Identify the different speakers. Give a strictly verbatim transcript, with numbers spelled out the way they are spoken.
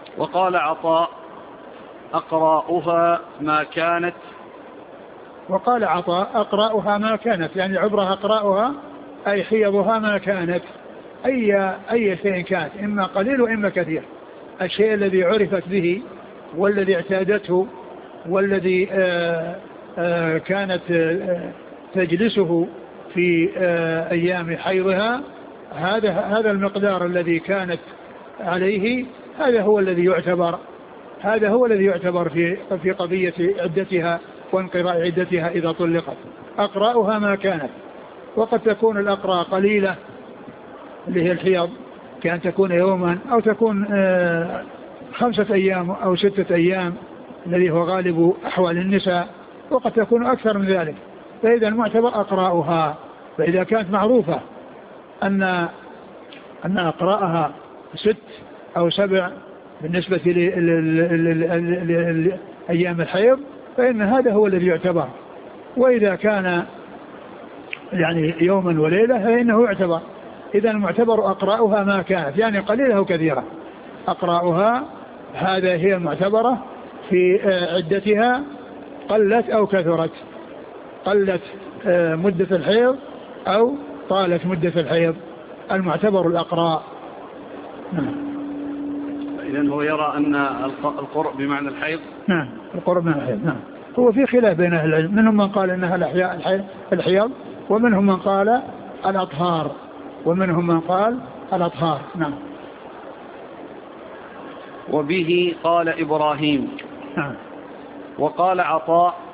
Speaker 1: وقال عطاء أقراؤها ما كانت.
Speaker 2: وقال عطاء أقراؤها ما كانت، يعني عبرها أقراؤها أي حيضها ما كانت، أي, أي شيء كانت، إما قليل وإما كثير. الشيء الذي عرفت به والذي اعتادته والذي آآ آآ كانت آآ تجلسه في أيام حيضها، هذا هذا المقدار الذي كانت عليه، هذا هو الذي يعتبر هذا هو الذي يعتبر في في قضية عدتها وانقضاء عدتها إذا طلقت. أقراؤها ما كانت. وقد تكون الأقراء قليلة اللي هي الحيض، كأن تكون يوما أو تكون خمسة أيام أو ستة أيام الذي هو غالب أحوال النساء، وقد تكون أكثر من ذلك. فإذا المعتبر أقراؤها. فإذا كانت معروفة أن أن أقراءها ست أو سبع بالنسبة لأيام الحيض، فإن هذا هو الذي يعتبر. وإذا كان يعني يوما وليلة فإنه يعتبر. إذا المعتبر أقراؤها ما كانت، يعني قليلة وكثيرة. أقراؤها هذا هي المعتبرة في عدتها، قلت أو كثرت، قلت مدة الحيض أو طالت مدة الحيض، المعتبر الأقراء. نعم.
Speaker 1: إذن هو يرى أن القرء بمعنى الحيض.
Speaker 2: نعم، القرء بمعنى الحيض. نعم. هو في خلاف بين أهل العلم، منهم من قال إنها الحيض، ومنهم من قال الأطهار، ومنهم من قال الأطهار. نعم.
Speaker 1: وبه قال إبراهيم.
Speaker 2: نعم.
Speaker 1: وقال عطاء